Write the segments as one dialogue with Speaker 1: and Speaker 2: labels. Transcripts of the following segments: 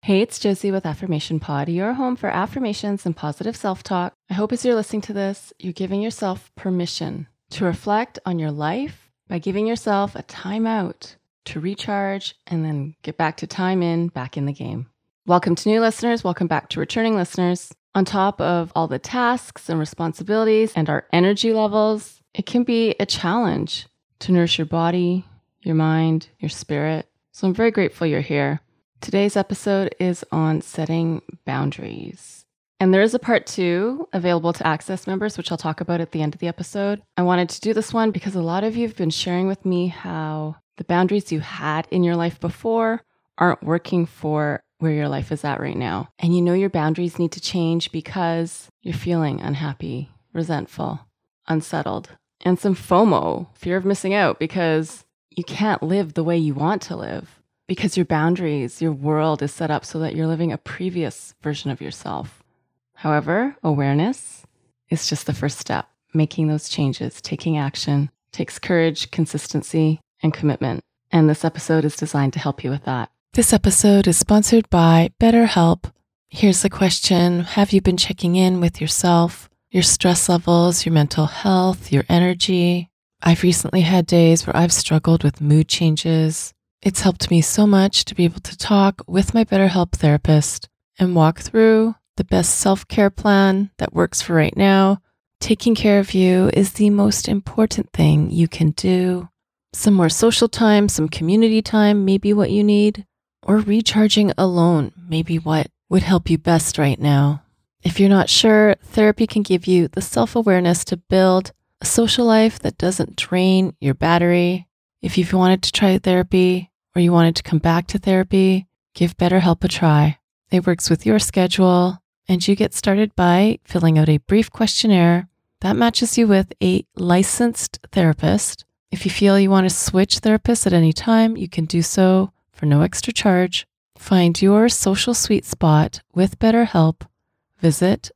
Speaker 1: Hey, it's Josie with Affirmation Pod, your home for affirmations and positive self-talk. I hope as you're listening to this, you're giving yourself permission to reflect on your life by giving yourself a time out to recharge and then get back to back in the game. Welcome to new listeners. Welcome back to returning listeners. On top of all the tasks and responsibilities and our energy levels, it can be a challenge to nourish your body, your mind, your spirit. So I'm very grateful you're here. Today's episode is on setting boundaries. And there is a part 2 available to Access members, which I'll talk about at the end of the episode. I wanted to do this one because a lot of you have been sharing with me how the boundaries you had in your life before aren't working for where your life is at right now. And you know your boundaries need to change because you're feeling unhappy, resentful, unsettled, and some FOMO, fear of missing out, because you can't live the way you want to live. Because your boundaries, your world is set up so that you're living a previous version of yourself. However, awareness is just the first step. Making those changes, taking action, takes courage, consistency, and commitment. And this episode is designed to help you with that. This episode is sponsored by BetterHelp. Here's the question. Have you been checking in with yourself, your stress levels, your mental health, your energy? I've recently had days where I've struggled with mood changes. It's helped me so much to be able to talk with my BetterHelp therapist and walk through the best self-care plan that works for right now. Taking care of you is the most important thing you can do. Some more social time, some community time, maybe what you need, or recharging alone, maybe what would help you best right now. If you're not sure, therapy can give you the self-awareness to build a social life that doesn't drain your battery. If you've wanted to try therapy, or you wanted to come back to therapy, give BetterHelp a try. It works with your schedule, and you get started by filling out a brief questionnaire that matches you with a licensed therapist. If you feel you want to switch therapists at any time, you can do so for no extra charge. Find your social sweet spot with BetterHelp. Visit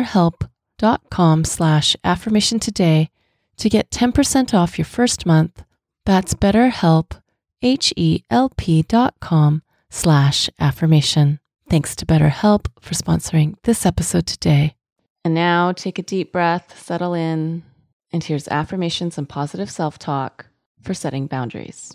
Speaker 1: betterhelp.com/affirmation today to get 10% off your first month. That's BetterHelp. HELP.com/affirmation. Thanks to BetterHelp for sponsoring this episode today. And now take a deep breath, settle in, and here's affirmations and positive self-talk for setting boundaries.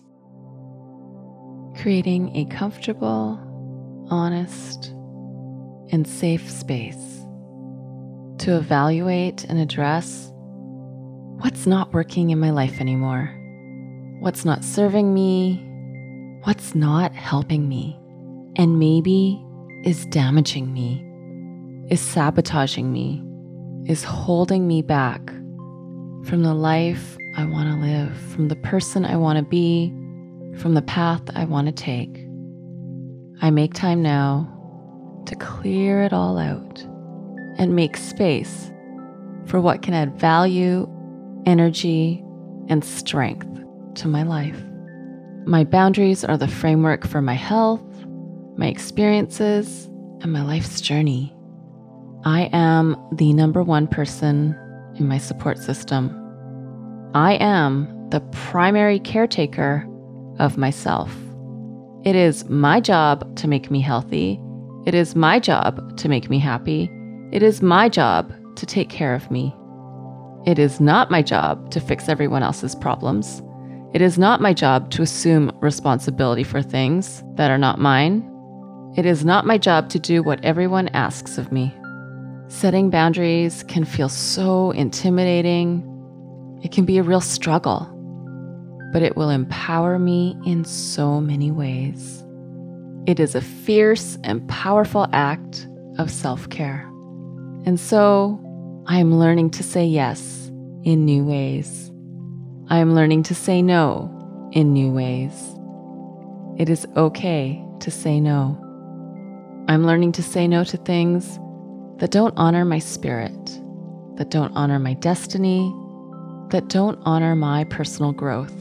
Speaker 1: Creating a comfortable, honest, and safe space to evaluate and address what's not working in my life anymore. What's not serving me, what's not helping me, and maybe is damaging me, is sabotaging me, is holding me back from the life I want to live, from the person I want to be, from the path I want to take. I make time now to clear it all out and make space for what can add value, energy, and strength to my life. My boundaries are the framework for my health, my experiences, and my life's journey. I am the number one person in my support system. I am the primary caretaker of myself. It is my job to make me healthy. It is my job to make me happy. It is my job to take care of me. It is not my job to fix everyone else's problems. It is not my job to assume responsibility for things that are not mine. It is not my job to do what everyone asks of me. Setting boundaries can feel so intimidating. It can be a real struggle, but it will empower me in so many ways. It is a fierce and powerful act of self-care. And so I am learning to say yes in new ways. I am learning to say no in new ways. It is okay to say no. I'm learning to say no to things that don't honor my spirit, that don't honor my destiny, that don't honor my personal growth.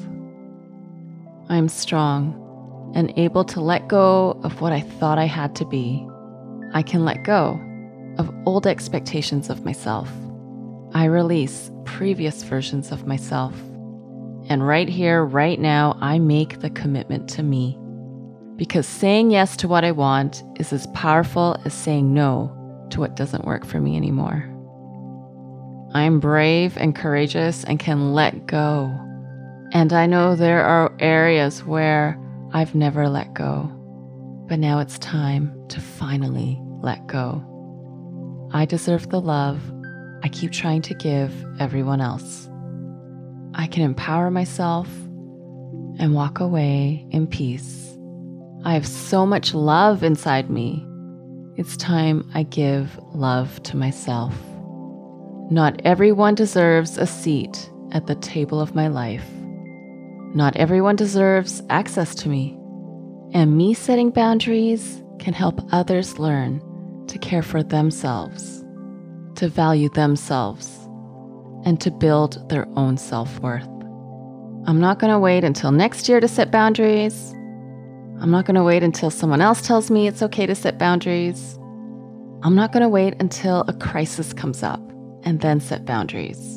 Speaker 1: I'm strong and able to let go of what I thought I had to be. I can let go of old expectations of myself. I release previous versions of myself. And right here, right now, I make the commitment to me, because saying yes to what I want is as powerful as saying no to what doesn't work for me anymore. I'm brave and courageous and can let go. And I know there are areas where I've never let go, but now it's time to finally let go. I deserve the love I keep trying to give everyone else. I can empower myself and walk away in peace. I have so much love inside me. It's time I give love to myself. Not everyone deserves a seat at the table of my life. Not everyone deserves access to me. And me setting boundaries can help others learn to care for themselves, to value themselves, and to build their own self-worth. I'm not going to wait until next year to set boundaries. I'm not going to wait until someone else tells me it's okay to set boundaries. I'm not going to wait until a crisis comes up and then set boundaries.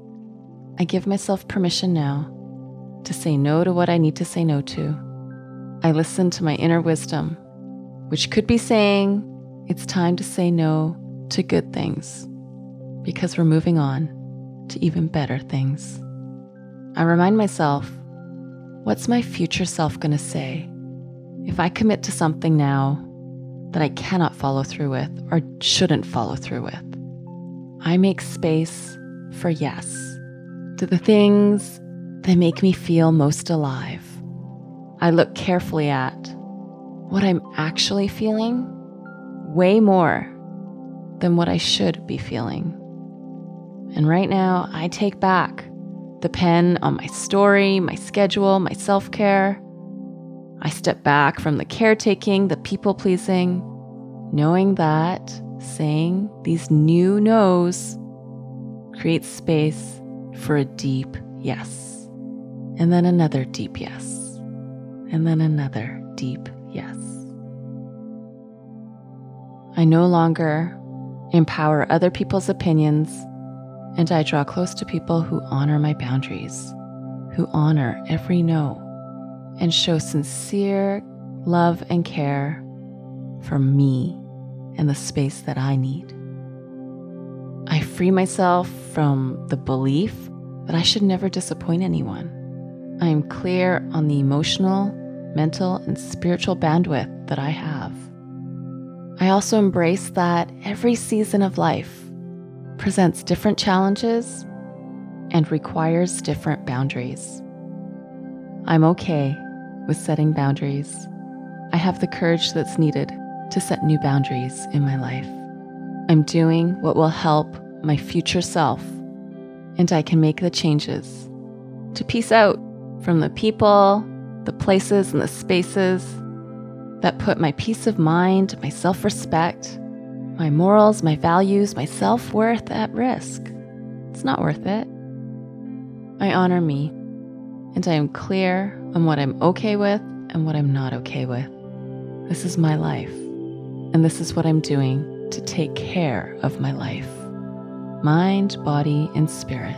Speaker 1: I give myself permission now to say no to what I need to say no to. I listen to my inner wisdom, which could be saying it's time to say no to good things because we're moving on to even better things. I remind myself, what's my future self going to say if I commit to something now that I cannot follow through with or shouldn't follow through with? I make space for yes to the things that make me feel most alive. I look carefully at what I'm actually feeling, way more than what I should be feeling. And right now, I take back the pen on my story, my schedule, my self-care. I step back from the caretaking, the people-pleasing, knowing that saying these new no's creates space for a deep yes. And then another deep yes. And then another deep yes. I no longer empower other people's opinions, and I draw close to people who honor my boundaries, who honor every no, and show sincere love and care for me and the space that I need. I free myself from the belief that I should never disappoint anyone. I am clear on the emotional, mental, and spiritual bandwidth that I have. I also embrace that every season of life presents different challenges and requires different boundaries. I'm okay with setting boundaries. I have the courage that's needed to set new boundaries in my life. I'm doing what will help my future self, and I can make the changes to peace out from the people, the places, and the spaces that put my peace of mind, my self-respect, my morals, my values, my self-worth at risk. It's not worth it. I honor me, and I am clear on what I'm okay with and what I'm not okay with. This is my life, and this is what I'm doing to take care of my life, mind, body, and spirit.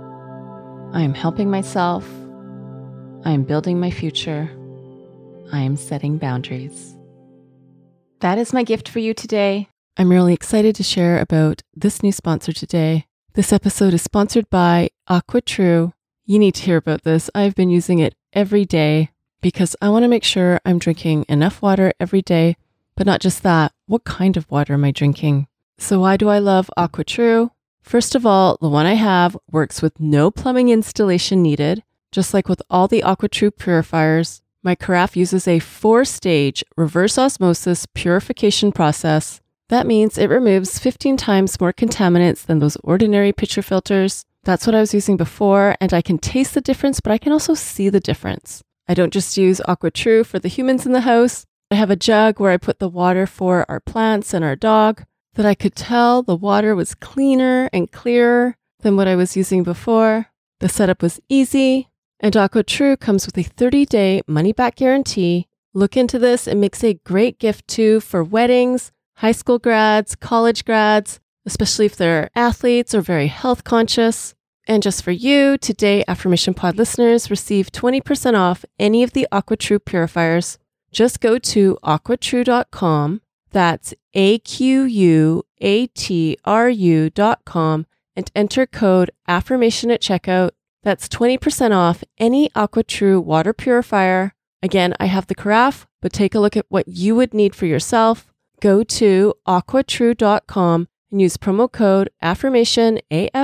Speaker 1: I am helping myself. I am building my future. I am setting boundaries. That is my gift for you today. I'm really excited to share about this new sponsor today. This episode is sponsored by AquaTrue. You need to hear about this. I've been using it every day because I want to make sure I'm drinking enough water every day, but not just that. What kind of water am I drinking? So why do I love AquaTrue? First of all, the one I have works with no plumbing installation needed. Just like with all the AquaTrue purifiers, my carafe uses a 4-stage reverse osmosis purification process. That means it removes 15 times more contaminants than those ordinary pitcher filters. That's what I was using before, and I can taste the difference, but I can also see the difference. I don't just use AquaTrue for the humans in the house. I have a jug where I put the water for our plants and our dog, that I could tell the water was cleaner and clearer than what I was using before. The setup was easy. And AquaTrue comes with a 30-day money-back guarantee. Look into this. It makes a great gift too for weddings, high school grads, college grads, especially if they're athletes or very health conscious. And just for you, today Affirmation Pod listeners receive 20% off any of the AquaTrue purifiers.
Speaker 2: just go to aquatrue.com. That's AQUATRU.com and enter code AFFIRMATION at checkout. That's 20% off any AquaTrue water purifier. Again, I have the carafe, but take a look at what you would need for yourself. Go to aquatrue.com and use promo code AFFIRMATION,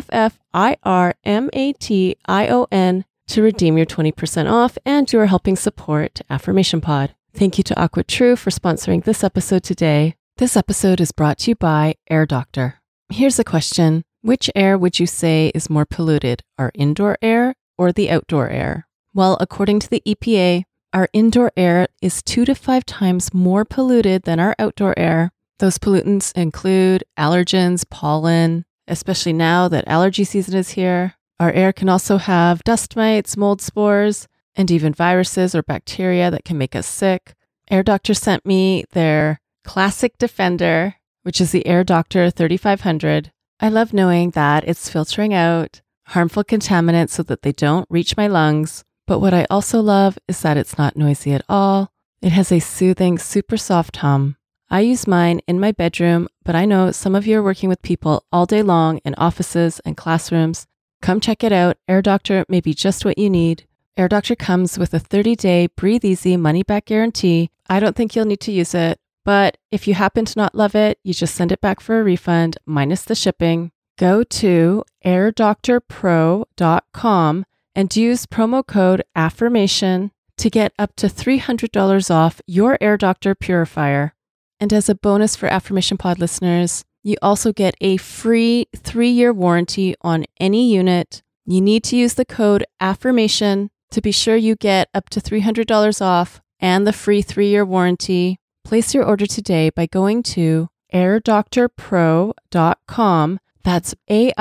Speaker 2: AFFIRMATION, to redeem your 20% off, and you are helping support Affirmation Pod. Thank you to AquaTrue for sponsoring this episode today. This episode is brought to you by Air Doctor. Here's a question. Which air would you say is more polluted, our indoor air or the outdoor air? Well, according to the EPA, our indoor air is 2 to 5 times more polluted than our outdoor air. Those pollutants include allergens, pollen, especially now that allergy season is here. Our air can also have dust mites, mold spores, and even viruses or bacteria that can make us sick. Air Doctor sent me their Classic Defender, which is the Air Doctor 3500. I love knowing that it's filtering out harmful contaminants so that they don't reach my lungs. But what I also love is that it's not noisy at all. It has a soothing, super soft hum. I use mine in my bedroom, but I know some of you are working with people all day long in offices and classrooms. Come check it out. Air Doctor may be just what you need. Air Doctor comes with a 30-day breathe easy money-back guarantee. I don't think you'll need to use it, but if you happen to not love it, you just send it back for a refund minus the shipping. Go to airdoctorpro.com and use promo code AFFIRMATION to get up to $300 off your Air Doctor purifier. And as a bonus for Affirmation Pod listeners, you also get a free 3-year warranty on any unit. You need to use the code AFFIRMATION to be sure you get up to $300 off and the free 3-year warranty. Place your order today by going to airdoctorpro.com. That's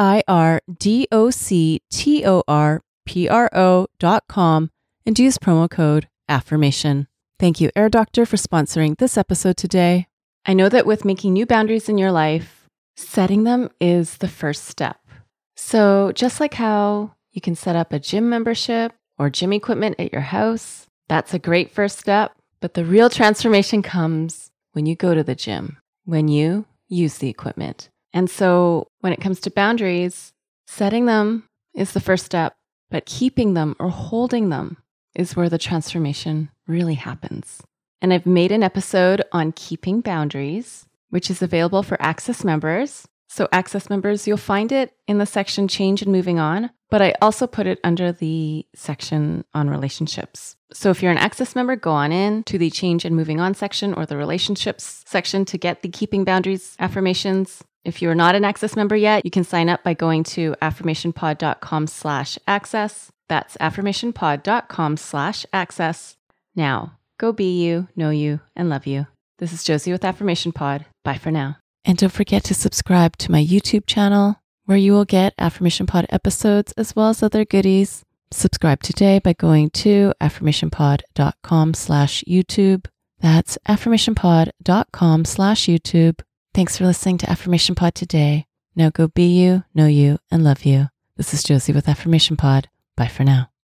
Speaker 2: airdoctorpro.com and use promo code AFFIRMATION. Thank you, Air Doctor, for sponsoring this episode today. I know that with making new boundaries in your life, setting them is the first step. So just like how you can set up a gym membership or gym equipment at your house, that's a great first step. But the real transformation comes when you go to the gym, when you use the equipment. And so when it comes to boundaries, setting them is the first step, but keeping them or holding them is where the transformation really happens. And I've made an episode on keeping boundaries, which is available for Access members. So Access members, you'll find it in the section Change and Moving On, but I also put it under the section on relationships. So if you're an Access member, go on in to the Change and Moving On section or the relationships section to get the Keeping Boundaries affirmations. If you're not an Access member yet, you can sign up by going to affirmationpod.com/access. That's affirmationpod.com/access. Now, go be you, know you, and love you. This is Josie with Affirmation Pod. Bye for now. And don't forget to subscribe to my YouTube channel, where you will get Affirmation Pod episodes as well as other goodies. Subscribe today by going to affirmationpod.com/YouTube. That's affirmationpod.com/YouTube. Thanks for listening to Affirmation Pod today. Now go be you, know you, and love you. This is Josie with Affirmation Pod. Bye for now.